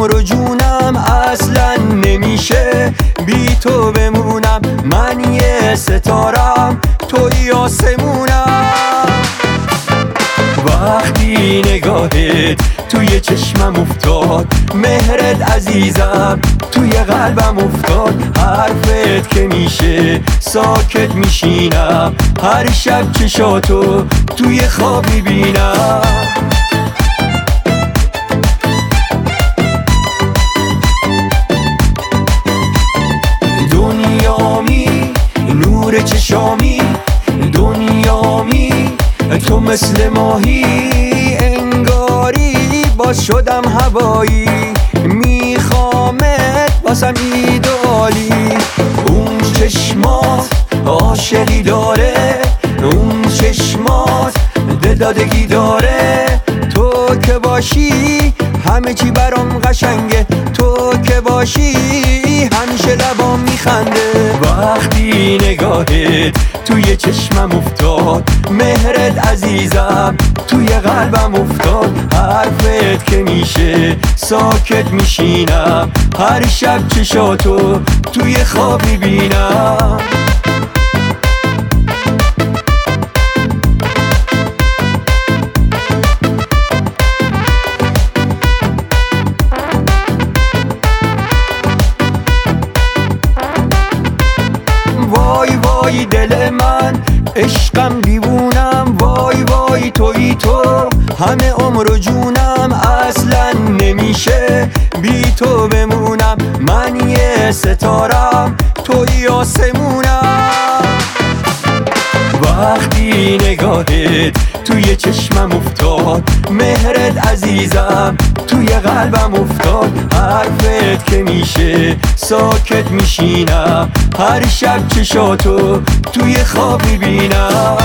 عمر و جونم اصلا نمیشه بی تو بمونم. من یه ستارم توی آسمونم. وقتی نگاهت توی چشمم افتاد، مهرت عزیزم توی قلبم افتاد. حرفت که میشه ساکت میشینم، هر شب چشاتو توی خواب میبینم. دنیامی نور چشامی، دنیامی تو مثل ماهی، انگاری باز شدم هوایی. میخوامت بازم ایدالی. اون چشمات عاشقی داره، اون چشمات دلدادگی داره. تو که باشی همه چی برام قشنگه، تو که باشی همیشه لبام میخنده. وقتی نگاهت توی چشمم افتاد، مهرت عزیزم توی قلبم افتاد. حرفت که میشه ساکت میشینم، هر شب چشاتو توی خواب میبینم. وای وای دل من، عشقم دیوونم. وای وای توی تو، همه عمر و جونم اصلا نمیشه بی تو بمونم. من یه ستارم توی آسمونم. وقتی نگاهت توی چشمم افتاد، مهرت عزیزم توی قلبم افتاد. حرفت که میشه ساکت میشینم، هر شب چشاتو توی خواب میبینم.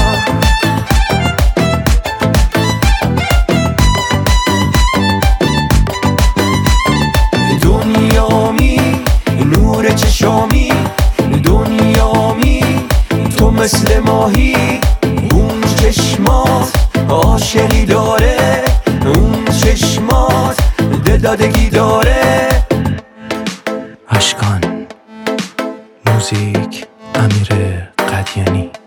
دنیامی نور چشامی، دنیامی تو مثل ماهی. اون چشمات عاشقی داره، اون چشمات دلدادگی داره. اشکان موزیک امیر قدیانی.